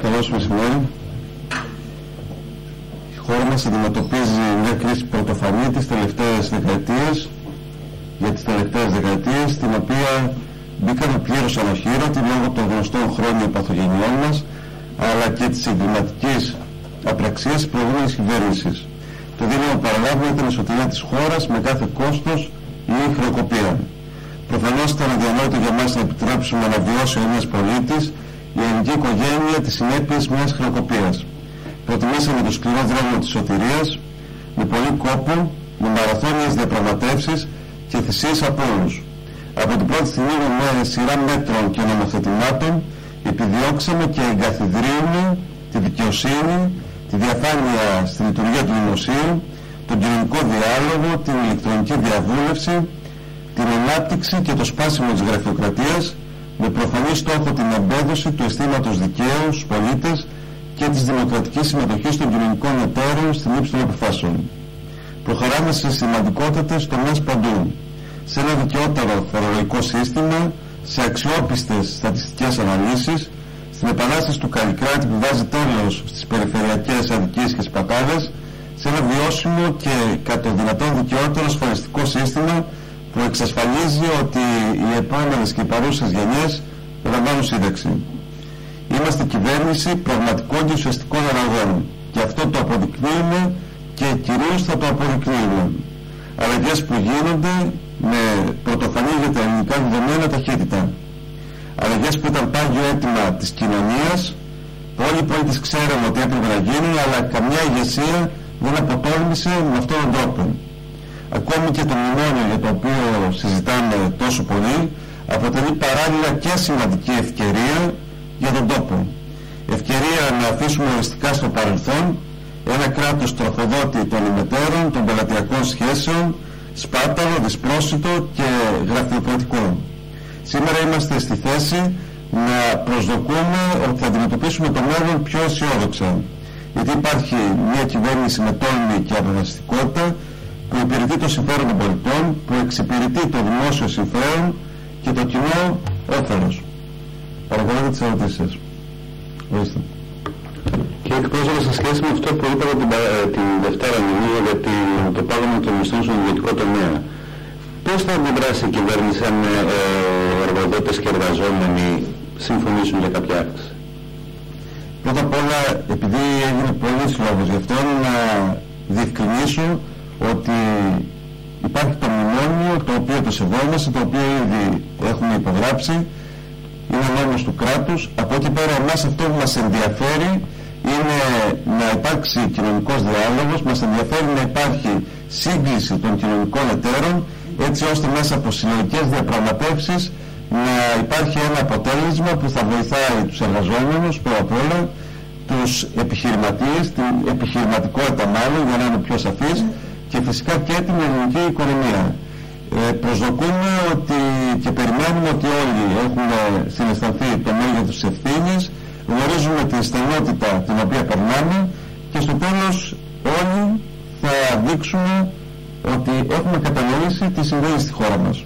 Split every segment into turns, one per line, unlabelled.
Καλώς μεσημέρι. Η χώρα μας αντιμετωπίζει μια κρίση πρωτοφανή τις τελευταίες δεκαετίες, για τις τελευταίες δεκαετίες, την οποία μπήκαμε πλήρως αναχείρωτοι λόγω των γνωστών χρόνιων παθογενειών μας, αλλά και της εγκληματικής απραξίας της προηγούμενης κυβέρνησης. Το δίλημμα που παραλάβουμε ήταν η σωτηρία της χώρας με κάθε κόστος ή χρεοκοπία. Προφανώς ήταν αδιανόητο για μας να επιτρέψουμε να βιώσει ο Έλληνας πολίτης, η ελληνική οικογένεια, τις συνέπειες μιας χρεοκοπίας. Προτιμήσαμε το σκληρό δρόμο της σωτηρίας, με πολύ κόπο, με μαραθώνιες διαπραγματεύσεις και θυσίες από όλους. Από την πρώτη στιγμή με σειρά μέτρων και νομοθετημάτων επιδιώξαμε και εγκαθιδρύουμε τη δικαιοσύνη, τη διαφάνεια στη λειτουργία του δημοσίου, τον κοινωνικό διάλογο, την ηλεκτρονική διαβούλευση, την ανάπτυξη και το σπάσιμο της γραφειοκρατίας, με προφανή στόχο την εμπέδωση του αισθήματος δικαίου στους πολίτες και της δημοκρατικής συμμετοχής των κοινωνικών εταίρων στην λήψη των αποφάσεων. Προχωράμε σε σημαντικότατες τομείς παντού, σε ένα δικαιότερο φορολογικό σύστημα, σε αξιόπιστες στατιστικές αναλύσεις, στην επανάσταση του Καλλικράτη που βάζει τέλος στις περιφερειακές αδικίες και σπατάλες, σε ένα βιώσιμο και κατ' το δυνατόν δικαιότερο ασφαλιστικό σύστημα που εξασφαλίζει ότι οι επόμενες και οι παρούσες γενιές λαμβάνουν σύνταξη. Είμαστε κυβέρνηση πραγματικών και ουσιαστικών αλλαγών και αυτό το αποδεικνύουμε και κυρίως θα το αποδεικνύουμε. Αλλαγές που γίνονται με πρωτοφανή για τα ελληνικά δεδομένα ταχύτητα. Αλλαγές που ήταν πάγιο αίτημα της κοινωνίας, που όλοι οι πολίτες ξέραμε ότι έπρεπε να γίνουν, αλλά καμιά ηγεσία δεν αποτόλμησε με αυτόν τον τρόπο. Ακόμη και το μνημόνιο για το οποίο συζητάμε τόσο πολύ αποτελεί παράλληλα και σημαντική ευκαιρία για τον τόπο. Ευκαιρία να αφήσουμε οριστικά στο παρελθόν ένα κράτος τροφοδότη των ημετέρων, των πελατειακών σχέσεων, σπάταλο, δυσπρόσιτο και γραφειοκρατικό. Σήμερα είμαστε στη θέση να προσδοκούμε ότι θα αντιμετωπίσουμε το μέλλον πιο αισιόδοξα, γιατί υπάρχει μια κυβέρνηση με τόλμη και αποφασιστικότητα που υπηρετεί το συμφέρον των πολιτών, που εξυπηρετεί το δημόσιο συμφέρον και το κοινό όφελος. Παρακολουθείτε τις ερωτήσεις σας. Ορίστε.
Κύριε εκπρόσωπε, σε σχέση με αυτό που είπατε την Δευτέρα νομίζω για το πάγωμα των μισθών στον ιδιωτικό τομέα, πώς θα αντιδράσει η κυβέρνηση αν εργοδότες και εργαζόμενοι συμφωνήσουν για κάποια αύξηση?
Πρώτα απ' όλα, επειδή έγινε πολλής λόγος γι' αυτό, να διευκρινίσω ότι υπάρχει το μνημόνιο, το οποίο το σεβόμαστε, το οποίο ήδη έχουμε υπογράψει, είναι νόμος του κράτους. Από εκεί πέρα εμάς αυτό που μας ενδιαφέρει είναι να υπάρξει κοινωνικός διάλογος, μας ενδιαφέρει να υπάρχει σύγκληση των κοινωνικών εταίρων, έτσι ώστε μέσα από συλλογικές διαπραγματεύσεις να υπάρχει ένα αποτέλεσμα που θα βοηθάει τους εργαζόμενους, πρώτα απ' όλα, τους επιχειρηματίες, την επιχειρηματικότητα μάλλον, για να είναι πιο σαφής, και φυσικά και την ελληνική οικονομία. Προσδοκούμε ότι και περιμένουμε ότι όλοι έχουν συναισθανθεί το μέγεθος της ευθύνης, γνωρίζουμε την στενότητα την οποία περνάμε και στο τέλος όλοι θα δείξουμε ότι έχουμε κατανοήσει τι συμβαίνει στη χώρα μας.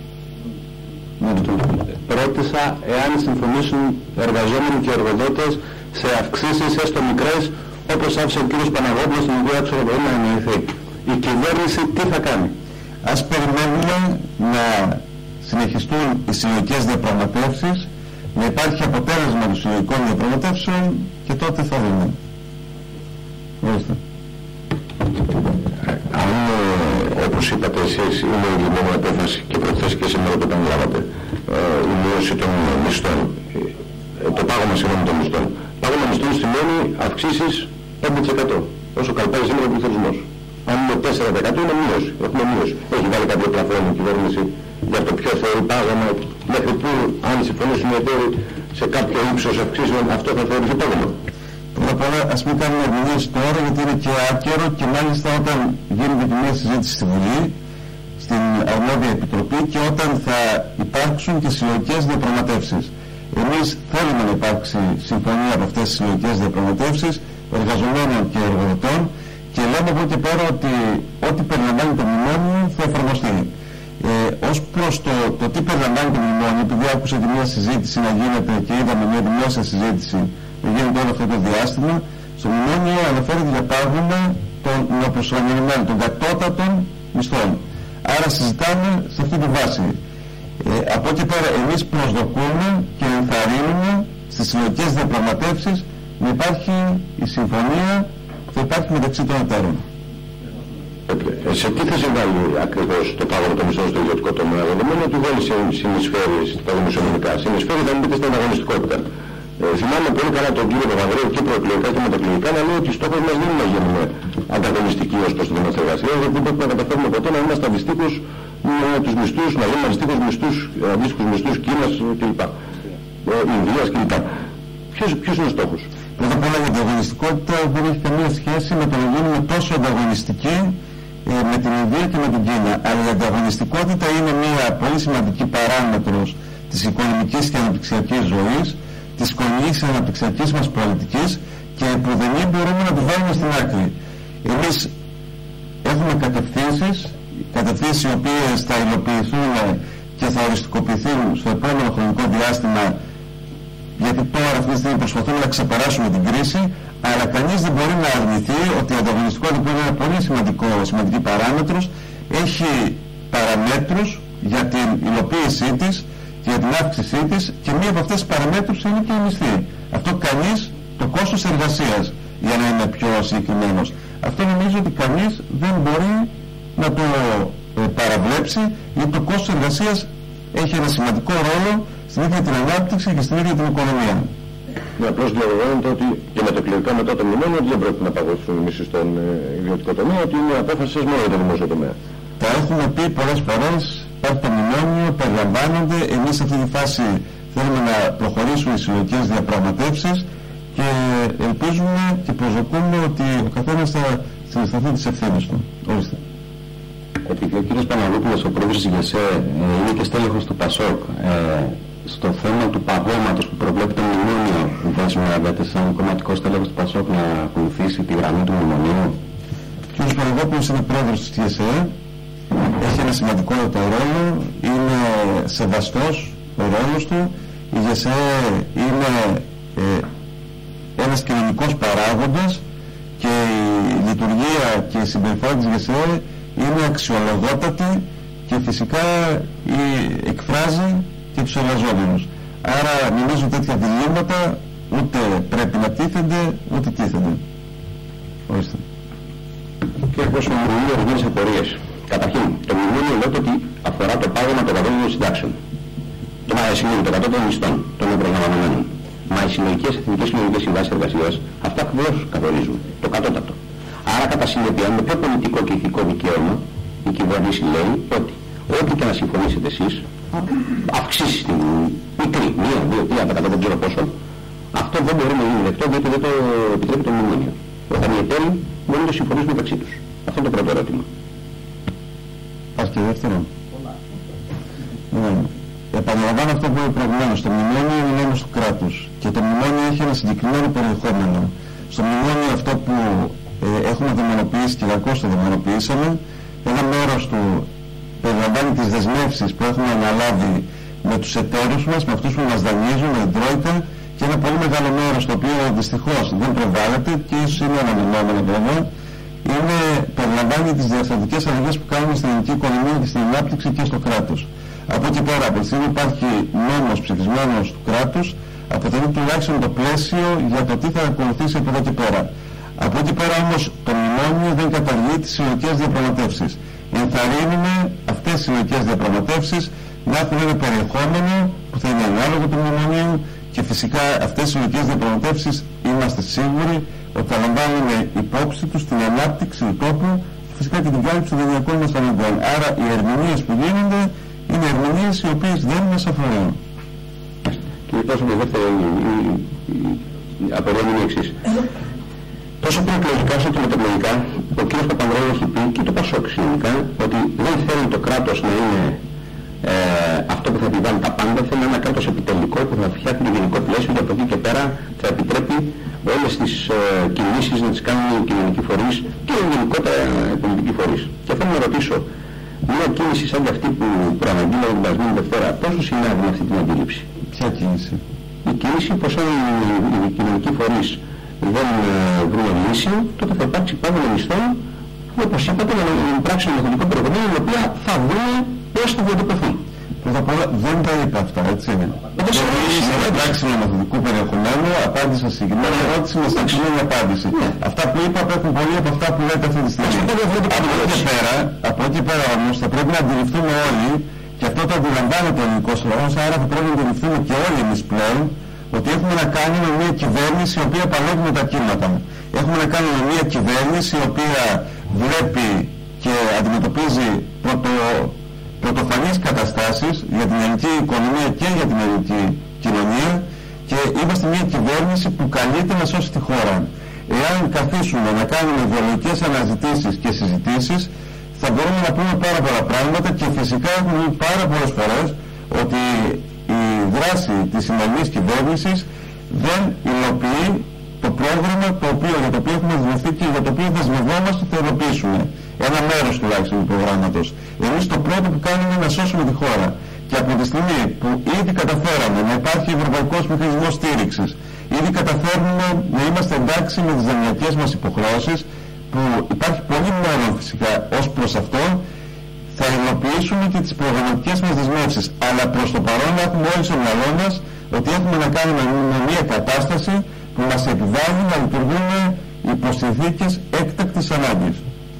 Ρώτησα εάν συμφωνήσουν εργαζόμενοι και εργοδότες σε αυξήσεις έστω μικρές, όπως άφησε ο κ. Παναγόπουλος, την οποία άκουσα να εννοηθεί. Η κυβέρνηση τι θα κάνει?
Ας περιμένουμε να συνεχιστούν οι συλλογικές διαπραγματεύσεις, να υπάρχει αποτέλεσμα των συλλογικών διαπραγματεύσεων και τότε θα δούμε. Ορίστε.
Αν, όπως είπατε εσείς, είναι η λιμόμενη απόφαση και προχθές και σήμερα το επαναλάβατε, η μείωση των μισθών, το πάγωμα συγγνώμη των μισθών. Πάγωμα μισθών σημαίνει αυξήσεις 5%, όσο καλπάζει σήμερα ο πληθωρισμός. Αν είναι 4% είναι μείωση, έχουμε μείωση. Έχει βάλει κάποιο πλαφόν η κυβέρνηση για το ποιο θεωρεί πάγωμα, μέχρι που αν συμφωνήσουν οι εταίροι σε κάποιο ύψος αυξήσεων αυτό θα θεωρηθεί πάγωμα.
Πρώτα απ' όλα ας μην κάνουμε ερμηνείες τώρα, γιατί είναι και άκαιρο και μάλιστα όταν γίνεται και μια συζήτηση στη Βουλή, στην αρμόδια επιτροπή και όταν θα υπάρξουν και συλλογικές διαπραγματεύσεις. Εμείς θέλουμε να υπάρξει συμφωνία από αυτές τις συλλογικές διαπραγματεύσεις εργαζομένων και εργοδοτών και λέμε από εκεί πέρα ότι ό,τι περιλαμβάνει το μνημόνιο θα εφαρμοστεί. Ως προς το τι περιλαμβάνει το μνημόνιο, επειδή άκουσα και μια συζήτηση να γίνεται και είδαμε μια δημόσια συζήτηση που γίνεται όλο αυτό το διάστημα, στο μνημόνιο αναφέρεται για πάγωμα των νεοπροσλαμβανωμένων, των κατώτατων μισθών. Άρα συζητάμε σε αυτή τη βάση. Από εκεί πέρα εμείς προσδοκούμε και ενθαρρύνουμε στις συλλογικές διαπραγματεύσεις να υπάρχει η συμφωνία που θα υπάρχει μεταξύ των εταίρων.
Σε τι θα συμβάλλει ακριβώς το πάγωμα των μισθών στο ιδιωτικό τομέα, δεδομένου ότι όλοι συνεισφέρει στα δημοσιονομικά, συνεισφέρει θα μην πείτε στην ανταγωνιστικότητα. Θυμάμαι πολύ καλά τον κύριο Παπανδρέου και προεκλογικά και μετακλογικά να λέει ότι στόχος μας δεν είναι να γίνουμε ανταγωνιστικοί ως προς τη δημοσιογραφία, γιατί δεν πρέπει να καταφέρουμε ποτέ να είμαστε αντιστοίχους με τους μισθούς, να γίνουμε αντιστοίχους μισθούς Κίνας κλπ. Ινδίας κλπ. Ποιος είναι ο στόχος?
Πρώτα απ' όλα η ανταγωνιστικότητα δεν έχει καμία σχέση με το να γίνουμε τόσο ανταγωνιστικοί με την Ινδία και με την Κίνα. Αλλά η ανταγωνιστικότητα είναι μια πολύ σημαντική παράμετρος της οικονομικής και αναπτυξιακής ζωής, της οικονομικής και αναπτυξιακής μας πολιτικής, και που δεν μπορούμε να τη βάλουμε στην άκρη. Εμείς έχουμε κατευθύνσεις οι οποίες θα υλοποιηθούν και θα οριστικοποιηθούν στο επόμενο χρονικό διάστημα, γιατί τώρα αυτή τη στιγμή προσπαθούμε να ξεπεράσουμε την κρίση, αλλά κανείς δεν μπορεί να αρνηθεί ότι η ανταγωνιστικότητα, που είναι ένα πολύ σημαντική παράμετρος, έχει παραμέτρους για την υλοποίησή της και για την αύξησή της, και μία από αυτές τις παραμέτρους είναι και η μισθή. Αυτό κανείς, το κόστος εργασίας, για να είναι πιο συγκεκριμένος, αυτό νομίζω ότι κανείς δεν μπορεί να το παραβλέψει, γιατί το κόστος εργασίας έχει ένα σημαντικό ρόλο στην ίδια την ανάπτυξη και στην ίδια την οικονομία.
Απλώς διαβεβαιώνεται ότι και με το κληρικά μετά το μνημόνιο δεν πρέπει να παγώσουν οι μισθοί στον ιδιωτικό τομέα, ότι είναι απόφαση σας μόνο για το δημόσιο τομέα.
Τα έχουμε πει πολλές φορές, υπάρχει το μνημόνιο, περιλαμβάνονται. Εμείς σε αυτή τη φάση θέλουμε να προχωρήσουμε οι συλλογικές διαπραγματεύσεις και ελπίζουμε και προσδοκούμε ότι ο καθένας θα συναισθανθεί τις ευθύνες του. Ορίστε.
Επειδή ο κύριος Παναγόπουλος, ο πρόεδρος της ΓΕΣΕ, είναι και στέλεχος του ΠΑΣΟΚ, στο θέμα του παγώματος που προβλέπει το μνημόνιο, δεσμεύεται σαν κομματικό στέλεχος του ΠΑΣΟΚ να ακολουθήσει τη γραμμή του μνημονίου?
Ο κ. Παναγόπουλος είναι πρόεδρος της ΓΕΣΕ, έχει ένα σημαντικό ρόλο, είναι σεβαστός ο ρόλος του. Η ΓΕΣΕ είναι ένας κοινωνικός παράγοντας και η λειτουργία και η συμπεριφορά της ΓΕΣΕ είναι αξιολογότατη και φυσικά εκφράζει και τους εργαζόμενους. Άρα νομίζω τέτοια διλήμματα ούτε πρέπει να τίθενται ούτε τίθενται. Ορίστε.
Κύριε Κώστα, μου είναι ορισμένες απορίες. Καταρχήν, το μνημόνιο λέτε ότι αφορά το πάγωμα των κατώτατων συντάξεων. Το κατώτατων μισθών των προγραμματωμένων. Μα οι συλλογικές εθνικές συλλογικές συμβάσεις εργασίας αυτά ακριβώς καθορίζουν το κατώτατο. Άρα, κατά συνέπεια, με πιο πολιτικό και ηθικό δικαίωμα, η κυβέρνηση λέει ότι ό,τι και να συμφωνήσετε εσείς, αυξήσει την μικρή, 1, 2, 3%, δεν ξέρω πόσο, αυτό δεν μπορεί να γίνει δεκτό, διότι δεν το επιτρέπει το μνημόνιο. Όταν οι εταίροι μπορούν να το συμφωνήσουν μεταξύ τους. Αυτό είναι το πρώτο ερώτημα.
Πας και δεύτερο. Επαναλαμβάνω αυτό που είπα προηγουμένως. Το μνημόνιο είναι νόμος του κράτους και το μνημόνιο έχει ένα συγκεκριμένο περιεχόμενο. Στο μνημόνιο αυτό που έχουμε δαιμονοποιήσει και κακώς το δαιμονοποιήσαμε, ένα μέρος του περιλαμβάνει τις δεσμεύσεις που έχουμε αναλάβει με τους εταίρους μας, με αυτούς που μας δανείζουν, με την Τρόικα, και ένα πολύ μεγάλο μέρος το οποίο δυστυχώς δεν προβάλλεται και ίσως είναι αναμεινόμενο βέβαια, περιλαμβάνει τις διαρθρωτικές αλλαγές που κάνουμε στην ελληνική οικονομία και στην ανάπτυξη και στο κράτος. Από εκεί πέρα, από τη στιγμή υπάρχει νόμος ψηφισμένος του κράτους, αποτελεί τουλάχιστον το πλαίσιο για το τι θα ακολουθήσει από εδώ και πέρα. Από εκεί πέρα όμως το μνημόνιο δεν καταργεί τις συλλογικές διαπραγματεύσεις. Ενθαρρύνουμε αυτές τις συλλογικές διαπραγματεύσεις να έχουν ένα περιεχόμενο που θα είναι ανάλογο του μνημονίου, και φυσικά αυτές οι συλλογικές διαπραγματεύσεις είμαστε σίγουροι ότι θα λαμβάνουν υπόψη τους την ανάπτυξη του τόπου και φυσικά και την κάλυψη των δεδομένων μας αναγκών. Άρα οι ερμηνείες που γίνονται είναι ερμηνείες οι οποίες δεν μας αφορούν.
Κύριε Τόσο, η δεύτερη απορία είναι η εξής. Τόσο προεκλογικά όσο και μετεκλογικά, ο κ. Παπανδρέου έχει πει και το ΠΑΣΟΚ συνολικά ότι δεν θέλει το κράτος να είναι αυτό που θα επιβάλλει τα πάντα, θέλει ένα κράτος επιτελικό που θα φτιάχνει το γενικό πλαίσιο και από εκεί και πέρα θα επιτρέπει όλες τις κινήσεις να τις κάνουν οι κοινωνικοί φορείς και γενικότερα οι πολιτικοί φορείς. Και θέλω να ρωτήσω, μια κίνηση σαν αυτή που προαναγγείλαμε την περασμένη Δευτέρα, πόσο συνάδει με αυτή την αντίληψη?
Ποια κίνηση?
Η κίνηση, πως αν οι κοινωνικοί φορείς δεν βρουν λύση, τότε θα υπάρξει πάγωμα μισθών, όπως είπατε, για να πράξει νομοθετικό περιεχομένο, η οποία θα βρουν πώς θα διατυπωθούν.
Πρώτα απ' όλα δεν τα είπα αυτά, έτσι είναι. Είναι πράξη νομοθετικού περιεχομένου, απάντησα συγκεκριμένη ερώτηση με συγκεκριμένη απάντηση. Αυτά που είπα απέχουν πολύ από αυτά που λέτε αυτή τη στιγμή. Από εκεί πέρα όμως θα πρέπει να αντιληφθούμε όλοι, και αυτό το αντιλαμβάνεται ο ελληνικός λαός, άρα θα πρέπει να αντιληφθούμε και όλοι εμείς πλέον, ότι έχουμε να κάνουμε μια κυβέρνηση η οποία παλεύει με τα κύματα. Έχουμε να κάνουμε μια κυβέρνηση η οποία βλέπει και αντιμετωπίζει πρωτοφανείς καταστάσεις για την ελληνική οικονομία και για την ελληνική κοινωνία, και είμαστε μια κυβέρνηση που καλείται να σώσει τη χώρα. Εάν καθίσουμε να κάνουμε ιδεολογικές αναζητήσεις και συζητήσεις, θα μπορούμε να πούμε πάρα πολλά πράγματα, και φυσικά έχουμε δει πάρα πολλές φορές ότι η δράση της σημερινής κυβέρνησης δεν υλοποιεί το πρόγραμμα για το οποίο έχουμε δεσμευτεί και για το οποίο δεσμευόμαστε θα υλοποιήσουμε. Ένα μέρος τουλάχιστον του προγράμματος. Εμείς το πρώτο που κάνουμε είναι να σώσουμε τη χώρα. Και από τη στιγμή που ήδη καταφέραμε να υπάρχει ευρωπαϊκός μηχανισμός στήριξης, ήδη καταφέρνουμε να είμαστε εντάξει με τις δανειακές μας υποχρεώσεις, που υπάρχει πολύ μέλλον φυσικά ως προς αυτό, θα υλοποιήσουμε και τις προγραμματικές μας δεσμεύσεις. Αλλά προς το παρόν έχουμε όλοι στο μυαλό μας ότι έχουμε να κάνουμε με μια κατάσταση που μας επιβάλλει να λειτουργούμε υπό συνθήκες έκτακτης ανάγκης.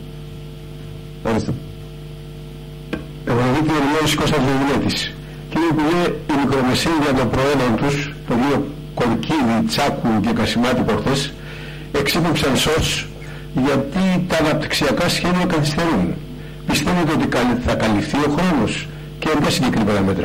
Ορίστε.
Ευρωβουλευτή Ελληνικός Κώστας Βεβουλέτης. Κύριε Υπουργέ, οι μικρομεσαίοι για το προέλευμα τους, το οποίο Κολκίδη, Τσάκου και Κασιμάτη προχθές, εξύπνεψαν σως γιατί τα αναπτυξιακά σχέδια καθυστερούν. Πιστεύετε ότι θα καλυφθεί ο χρόνος και με ποια συγκεκριμένα μέτρα?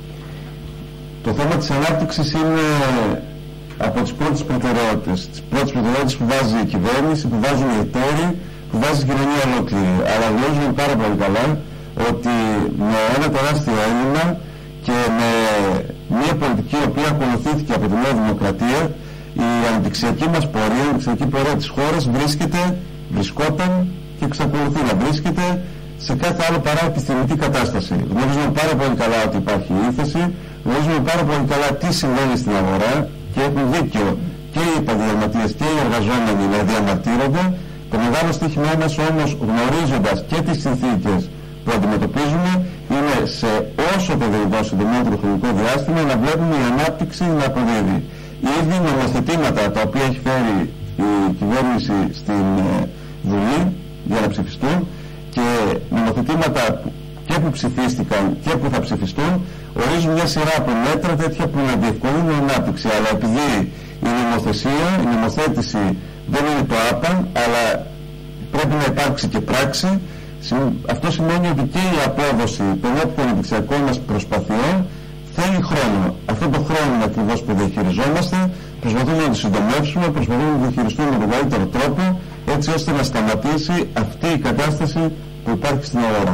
Το θέμα της ανάπτυξης είναι από τις πρώτες προτεραιότητες. Τις πρώτες προτεραιότητες που βάζει η κυβέρνηση, που βάζουν οι εταίροι, που βάζει η κοινωνία ολόκληρη. Αλλά γνωρίζουμε πάρα πολύ καλά ότι με ένα τεράστιο έλλειμμα και με μια πολιτική η οποία ακολουθήθηκε από τη Νέα Δημοκρατία, η αναπτυξιακή μας πορεία, η αναπτυξιακή πορεία της χώρας βρισκόταν και εξακολουθεί να βρίσκεται σε κάθε άλλο παρά επιθυμητή κατάσταση. Γνωρίζουμε πάρα πολύ καλά ότι υπάρχει ύφεση, γνωρίζουμε πάρα πολύ καλά τι συμβαίνει στην αγορά, και έχουν δίκιο και οι επαγγελματίες και οι εργαζόμενοι να διαμαρτύρονται. Το μεγάλο στοίχημά μας όμως, γνωρίζοντας και τις συνθήκες που αντιμετωπίζουμε, είναι σε όσο το δυνατόν συντομότερο χρονικό διάστημα να βλέπουμε η ανάπτυξη να αποδίδει. Ήδη νομοθετήματα τα οποία έχει φέρει η κυβέρνηση στην Βουλή για να ψηφιστούν, και νομοθετήματα και που ψηφίστηκαν και που θα ψηφιστούν, ορίζουν μια σειρά από μέτρα τέτοια που να διευκολύνουν την ανάπτυξη. Αλλά επειδή η νομοθεσία, η νομοθέτηση δεν είναι το άπαν, αλλά πρέπει να υπάρξει και πράξη, αυτό σημαίνει ότι και η απόδοση των όποιων αναπτυξιακών μας προσπαθειών θέλει χρόνο. Αυτό το χρόνο ακριβώς που διαχειριζόμαστε, προσπαθούμε να το συντομεύσουμε, προσπαθούμε να το διαχειριστούμε με τον καλύτερο τρόπο, έτσι ώστε να σταματήσει αυτή η κατάσταση που υπάρχει στην αγορά.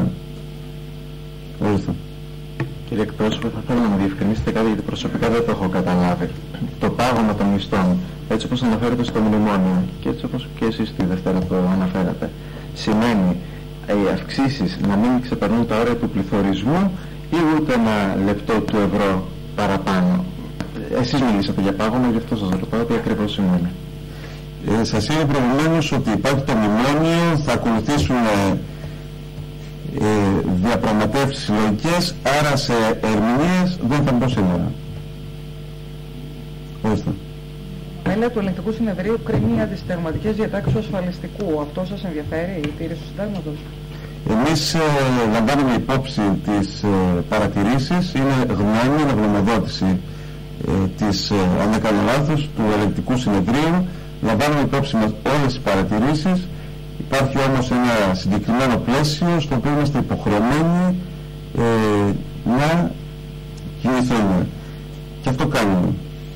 Ορίστε.
Κύριε εκπρόσωπε, θα θέλω να μου διευκρινίσετε κάτι, γιατί προσωπικά δεν το έχω καταλάβει. Το πάγωμα των μισθών, έτσι όπως αναφέρεται στο μνημόνιο και έτσι όπως και εσείς τη Δευτέρα το αναφέρατε, σημαίνει οι αυξήσεις να μην ξεπερνούν τα όρια του πληθωρισμού ή ούτε ένα λεπτό του ευρώ παραπάνω? Εσείς μιλήσατε για πάγωμα, γι' αυτό σας ρωτάω τι ακριβώς σημαίνει.
Σας είπα προηγουμένως ότι υπάρχει το μνημόνιο, θα ακολουθήσουν διαπραγματεύσεις συλλογικές, άρα σε ερμηνείες δεν θα μπω σήμερα. Ορίστε.
Μέλη του Ελεγκτικού Συνεδρίου κρίνει αντισυνταγματικές διατάξεις του ασφαλιστικού. Αυτό σας ενδιαφέρει, η τήρηση του συντάγματος?
Εμείς λαμβάνουμε υπόψη τις παρατηρήσεις, είναι γνώμη, γνωμοδότηση της, αν δεν κάνω λάθος, του Ελεγκτικού Συνεδρίου. Λαμβάνουμε υπόψη μας όλες τις παρατηρήσεις. Υπάρχει όμως ένα συγκεκριμένο πλαίσιο στο οποίο είμαστε υποχρεωμένοι να κινηθούμε. Και αυτό κάνουμε.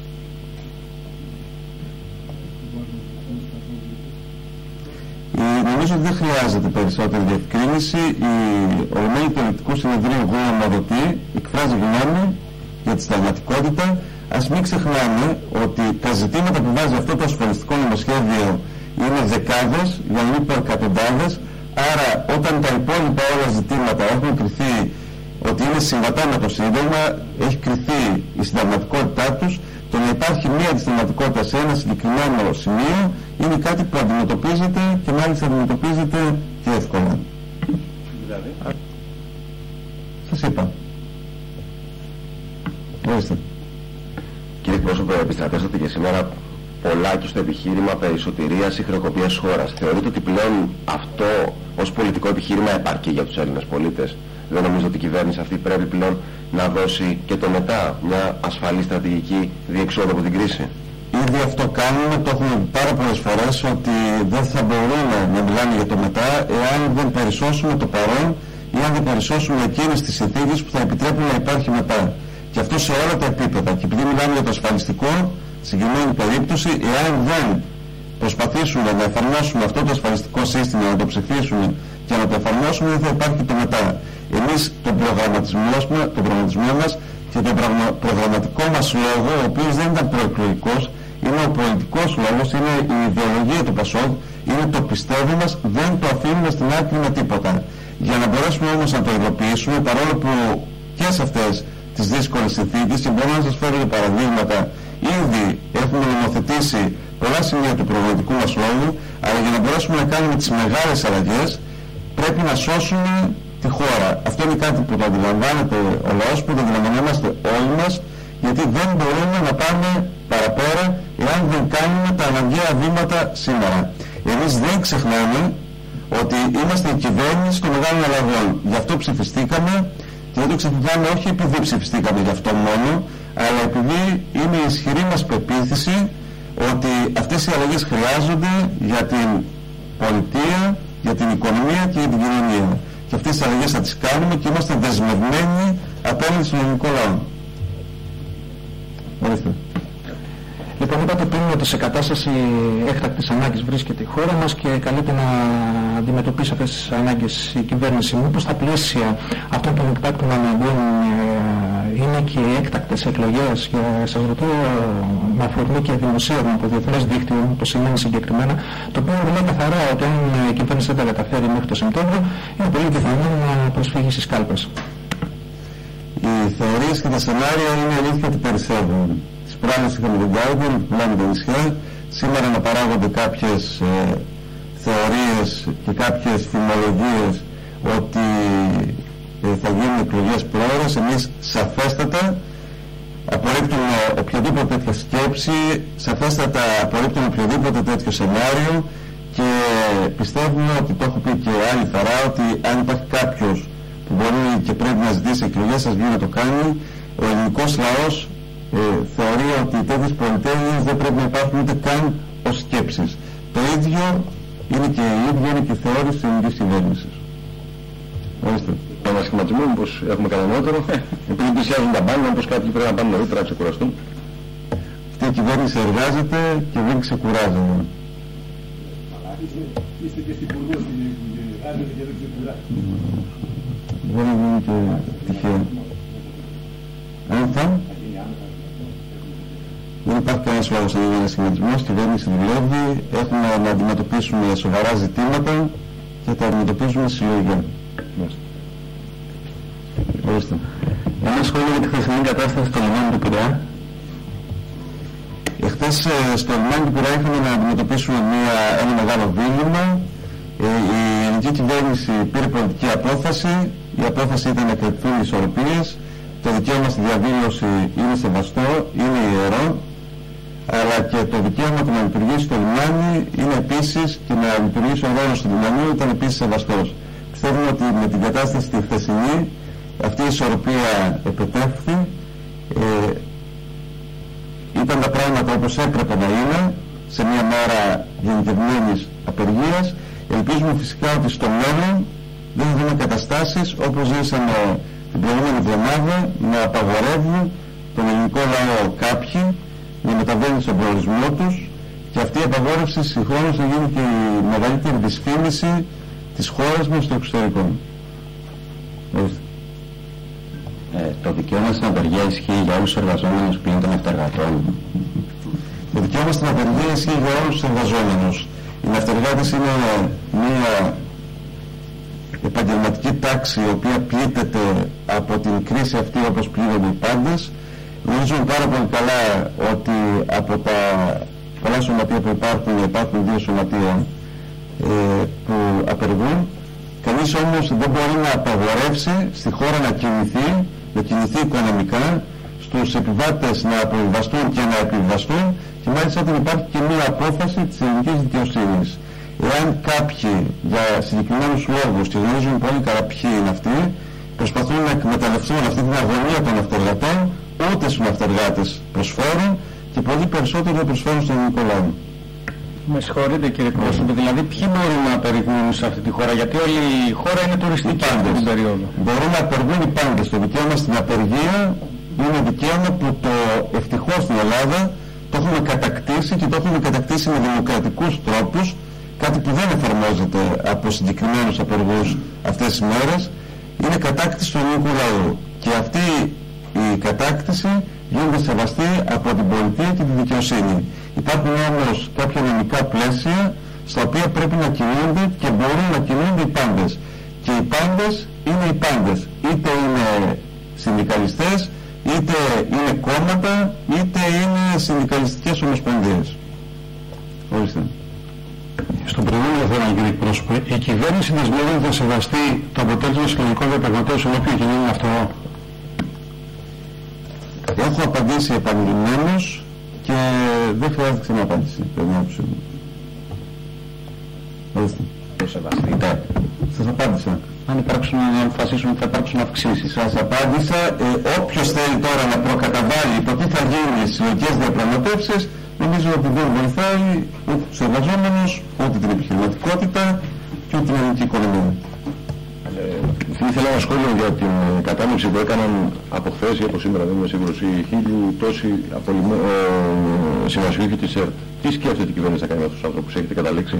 Νομίζω ότι δεν χρειάζεται περισσότερη διευκρίνηση. Η Ολομέλεια του Ελεγκτικού Συνεδρίου γνωμοδοτεί, εκφράζει γνώμη για τη συνταγματικότητα. Ας μην ξεχνάμε ότι τα ζητήματα που βάζει αυτό το ασφαλιστικό νομοσχέδιο είναι δεκάδες, για να μην πω εκατοντάδες. Άρα όταν τα υπόλοιπα όλα ζητήματα έχουν κριθεί ότι είναι συμβατά με το Σύνταγμα, έχει κριθεί η συνταγματικότητά τους, Το να υπάρχει μία αντιστηματικότητα σε ένα συγκεκριμένο σημείο είναι κάτι που αντιμετωπίζεται και μάλιστα αντιμετωπίζεται και εύκολα.
Δηλαδή.
Σας είπα. Ορίστε.
Κύριε πρόσωπε, επιστρατεύσατε και σήμερα πολλά και στο επιχείρημα περί σωτηρίας ή χρεοκοπίας της χώρας. Θεωρείτε ότι πλέον αυτό ως πολιτικό επιχείρημα επαρκεί για τους Έλληνες πολίτες? Δεν νομίζω ότι η κυβέρνηση αυτή πρέπει πλέον να δώσει και το μετά μια ασφαλή στρατηγική διεξόδου από την κρίση?
Ήδη αυτό κάνουμε, το έχουμε πάρα πολλές φορές, ότι δεν θα μπορούμε να μιλάμε για το μετά εάν δεν περισσώσουμε το παρόν ή αν δεν περισσώσουμε εκείνες τις συνθήκες που θα επιτρέπουν να υπάρχει μετά. Και αυτό σε όλα τα επίπεδα. Και επειδή μιλάμε για το ασφαλιστικό, στην συγκεκριμένη περίπτωση, εάν δεν προσπαθήσουμε να εφαρμόσουμε αυτό το ασφαλιστικό σύστημα, να το ψηφίσουμε και να το εφαρμόσουμε, δεν θα υπάρχει το μετά. Εμείς τον προγραμματισμό μας και τον προγραμματικό μας λόγο, ο οποίος δεν ήταν προεκλογικός, είναι ο πολιτικός λόγος, είναι η ιδεολογία του ΠΑΣΟΚ, είναι το πιστεύω μας, δεν το αφήνουμε στην άκρη με τίποτα. Για να μπορέσουμε όμως να το υλοποιήσουμε, παρόλο που και σε αυτές τις δύσκολες συνθήκες, και μπορώ να σας φέρω και παραδείγματα, ήδη έχουμε νομοθετήσει πολλά σημεία του προγραμματικού μας λόγου, αλλά για να μπορέσουμε να κάνουμε τις μεγάλες αλλαγές, πρέπει να σώσουμε τη χώρα. Αυτό είναι κάτι που το αντιλαμβάνεται ο λαός, που το αντιλαμβανόμαστε όλοι μας, γιατί δεν μπορούμε να πάμε παραπέρα εάν δεν κάνουμε τα αναγκαία βήματα σήμερα. Εμείς δεν ξεχνάμε ότι είμαστε η κυβέρνηση των μεγάλων αλλαγών. Γι' αυτό ψηφιστήκαμε, και δεν το ξεχνάμε όχι επειδή ψηφιστήκαμε γι' αυτό μόνο, αλλά επειδή είναι η ισχυρή μας πεποίθηση ότι αυτές οι αλλαγές χρειάζονται για την πολιτεία, για την οικονομία και για την κοινωνία. Και αυτές τις αλλαγές θα τις κάνουμε και είμαστε δεσμευμένοι απέναντι στον ελληνικό λαό. Ορίστε.
Λοιπόν, είπατε πριν ότι σε κατάσταση έκτακτης ανάγκης βρίσκεται η χώρα μας και καλείται να αντιμετωπίσει αυτές τις ανάγκες η κυβέρνηση. Μήπως στα πλαίσια αυτών των εκτάκτων αναγκών είναι και έκτακτες εκλογές? Και σας ρωτώ με αφορμή και δημοσίευμα από διεθνές δίκτυο, το σημαίνει συγκεκριμένα, το οποίο λέει καθαρά ότι αν η κυβέρνηση δεν τα καταφέρει μέχρι το Σεπτέμβριο, είναι πολύ πιθανό να προσφύγει στις κάλπες.
Οι θεωρίες και τα σενάρια είναι αλήθεια ότι περισσεύουν. Τις προάλλες είχαμε τον Guardian, μιλάμε τα νησιά, σήμερα να παράγονται κάποιες θεωρίες και κάποιες φημολογίες ότι θα γίνουν εκλογές πρόορες. Εμείς σαφέστατα απορρίπτουμε οποιαδήποτε τέτοια σκέψη, σαφέστατα απορρίπτουμε οποιοδήποτε τέτοιο σενάριο και πιστεύουμε ότι, το έχω πει και άλλη φορά, ότι αν υπάρχει κάποιος που μπορεί και πρέπει να ζητήσει εκλογές, σας βγει να το κάνει. Ο ελληνικός λαός θεωρεί ότι τέτοιες πολυτέλειες δεν πρέπει να υπάρχουν ούτε καν ως σκέψεις. Το ίδιο είναι και η θεώρηση της ελληνικής κυβέρνησης. Ορίστε.
Ανασχηματισμό, μήπως έχουμε κανένα νεότερο, επειδή πλησιάζουν τα μπάνια, όπως κάποιοι πρέπει να πάνε νωρίτερα να ξεκουραστούν.
Αυτή η κυβέρνηση εργάζεται και δεν ξεκουράζεται.
Είστε και στην Υπουργό, εργάζεται και δεν ξεκουράζεται.
Δεν είναι και τυχαίο. Δεν υπάρχει κανένας λόγος να γίνει ένας σχηματισμός, η κυβέρνηση δουλεύει, έχουμε να αντιμετωπίσουμε σοβαρά ζητήματα και τα αντιμετωπίζουμε συλλογικά. Ορίστε.
Ένα σχόλιο για τη χθεσινή κατάσταση στο λιμάνι του Πειραιά.
Εχθές στο λιμάνι του Πειραιά είχαμε να αντιμετωπίσουμε ένα μεγάλο δίλημμα. Η ελληνική κυβέρνηση πήρε πολιτική απόφαση. Η απόφαση ήταν να κρατηθούν οι ισορροπίες. Το δικαίωμα στη διαδήλωση είναι σεβαστό, είναι ιερό, αλλά και το δικαίωμα του να λειτουργήσει το λιμάνι είναι επίσης, και να λειτουργήσει ο ρόλος του λιμανιού ήταν επίσης σεβαστός. Πιστεύουμε ότι με την κατάσταση τη χθεσινή αυτή η ισορροπία επετεύχθη, ήταν τα πράγματα όπως έπρεπε να είναι σε μια μέρα γενικευμένης απεργίας. Ελπίζουμε φυσικά ότι στο μέλλον δεν θα δούμε καταστάσεις όπως ζήσαμε την προηγούμενη εβδομάδα, να απαγορεύουν τον ελληνικό λαό κάποιοι να μεταβαίνουν στον προορισμό τους, και αυτή η απαγόρευση συγχρόνως θα γίνει και η μεγαλύτερη δυσφήμιση της χώρας μας στο εξωτερικό.
Το δικαίωμα στην απεργία ισχύει για όλους τους εργαζόμενους πλην των ναυτεργατών.
Το δικαίωμα στην απεργία ισχύει για όλους τους εργαζόμενους. Οι ναυτεργάτες είναι μια επαγγελματική τάξη η οποία πλήττεται από την κρίση αυτή όπως πλήττονται οι πάντες. Γνωρίζουμε πάρα πολύ καλά ότι από τα πολλά σωματεία που υπάρχουν δύο σωματεία που απεργούν. Κανείς όμως δεν μπορεί να απαγορεύσει στη χώρα να κινηθεί οικονομικά, στους επιβάτες να αποβιβαστούν και να επιβιβαστούν, και μάλιστα δεν υπάρχει και μία απόφαση της ελληνικής δικαιοσύνης. Εάν κάποιοι για συγκεκριμένους λόγους, και γνωρίζουν πολύ καλά ποιοι είναι αυτοί, προσπαθούν να εκμεταλλευτούν αυτή την αγωνία των αυτεργατών, ούτε στους αυτεργάτες προσφέρουν και πολύ περισσότερο δεν προσφέρουν στον ελληνικό λαό.
Με συγχωρείτε κύριε πρόσωπε, δηλαδή ποιοι μπορούν να απεργούν σε αυτή τη χώρα, γιατί όλη η χώρα είναι τουριστική αυτή την περίοδο.
Μπορούν να απεργούν οι πάντες. Το δικαίωμα στην απεργία είναι δικαίωμα που ευτυχώς στην Ελλάδα το έχουμε κατακτήσει, και το έχουμε κατακτήσει με δημοκρατικούς τρόπους, κάτι που δεν εφαρμόζεται από συγκεκριμένους απεργούς αυτές τις μέρες. Είναι κατάκτηση του ελληνικού λαού, και αυτή η κατάκτηση γίνεται σεβαστή από την πολιτεία και τη δικαιοσύνη. Υπάρχουν όμως κάποια νομικά πλαίσια στα οποία πρέπει να κινούνται και μπορούν να κινούνται οι πάντες. Και οι πάντες είναι οι πάντες. Είτε είναι συνδικαλιστές, είτε είναι κόμματα, είτε είναι συνδικαλιστικές ομοσπονδίες. Ορίστε.
Στον προηγούμενο θέμα, κύριε πρόσωπε, η κυβέρνηση δεσμεύεται θα σεβαστεί το αποτέλεσμα συλλογικών διαπραγματεύσεων, όποιο και είναι αυτό.
Έχω απαντήσει επανειλημμένως και δεν χρειάζεται ξαναπάντηση. Ορίστε.
Το σεβαστείτε.
Σας απάντησα.
Αν αποφασίσουν ότι θα υπάρξουν αυξήσεις.
Σας απάντησα. Όποιος θέλει τώρα να προκαταβάλει το τι θα γίνει στις συλλογικές διαπραγματεύσεις, νομίζω ότι δεν βοηθάει ούτε τους εργαζόμενους, ούτε την επιχειρηματικότητα και ούτε την ελληνική οικονομία.
Ήθελα ένα σχόλιο για την κατάληψη που έκαναν από χθες ή από σήμερα, δεν είμαι σίγουρος, οι 1000 τόσοι συμβασιούχοι της ΕΡΤ. Τι σκέφτεται η κυβέρνηση να κάνει με αυτούς τους άνθρωπους, έχετε καταλήξει?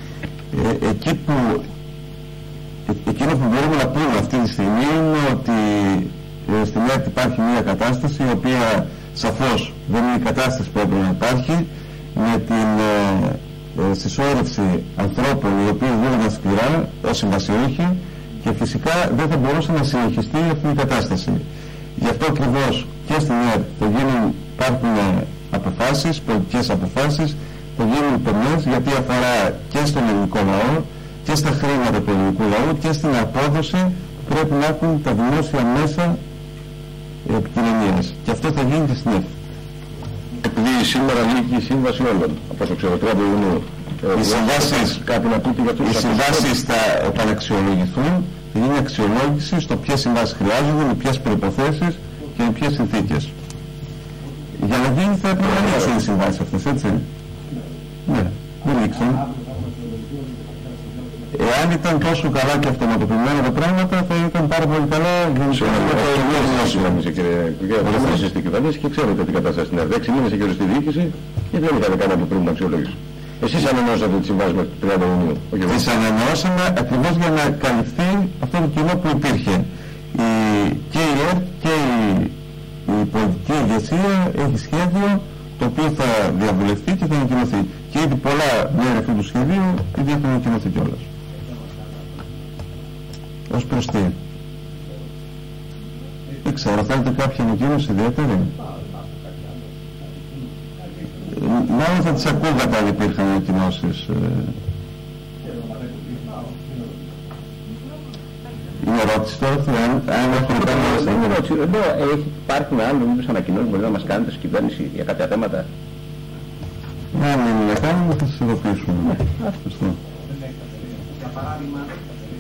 Εκείνο που μπορούμε να πούμε αυτή τη στιγμή είναι ότι στην ΕΡΤ υπάρχει μια κατάσταση η οποία σαφώς δεν είναι η κατάσταση που έπρεπε να υπάρχει, με την συσσόρευση ανθρώπων οι οποίοι δούλευαν σκληρά ως συμβασιούχοι, και φυσικά δεν θα μπορούσε να συνεχιστεί αυτή η κατάσταση. Γι' αυτό ακριβώς και στην ΕΡΤ υπάρχουν αποφάσεις, πολιτικές αποφάσεις, θα γίνουν τομές, γιατί αφορά και στον ελληνικό λαό και στα χρήματα του ελληνικού λαού και στην απόδοση που πρέπει να έχουν τα δημόσια μέσα επικοινωνίας. Και αυτό θα γίνει και στην ΕΡΤ.
Επειδή σήμερα λύγει η σύμβαση όλων, από όσο ξέρω, 30 Ιουνίου.
Οι συμβάσεις θα επαναξιολογηθούν, θα γίνει αξιολόγηση στο ποιες συμβάσεις χρειάζονται, με ποιες προϋποθέσεις και με ποιες συνθήκες. Για να γίνει θα έπρεπε να λήξουν οι συμβάσεις αυτές, έτσι? Ναι, δεν λήξαν. Εάν ήταν τόσο καλά και αυτοματοποιημένα τα πράγματα, θα ήταν πάρα πολύ καλά για να
είστε στην κυβέρνηση και ξέρετε την κατάσταση στην ΕΡΤ. 6 μήνες έχει οριστεί διοίκηση και δεν είχατε κάνει από πριν την αξιολόγηση. Εσείς ανανεώσατε τη συμβάση μέχρι το 30 Ιουνίου.
Τις ανανεώσαμε ακριβώς για να καλυφθεί αυτό το κοινό που υπήρχε. Και η ΕΡΤ και η πολιτική ηγεσία έχει σχέδιο το οποίο θα διαβουλευτεί και θα ανακοινωθεί. Και ήδη πολλά μέρη αυτού του σχεδίου ήδη έχουν ανακοινωθεί κιόλας. Ως προς τι? Δεν ξέρω, θέλετε κάποια ανακοίνωση ιδιαίτερη? Μάλλον θα τις ακούγατε αν υπήρχαν ανακοινώσεις. Είναι ερώτηση τώρα αυτή, αν έχουν κάνει...
Είναι ερώτηση. Εδώ υπάρχουν άλλοι μήπως ανακοινώσεις, μπορεί να μας κάνετε ως κυβέρνηση για κάποια θέματα?
Αν είναι να κάνουμε θα σας ειδοποιήσουμε.
Αυτό.
Για παράδειγμα,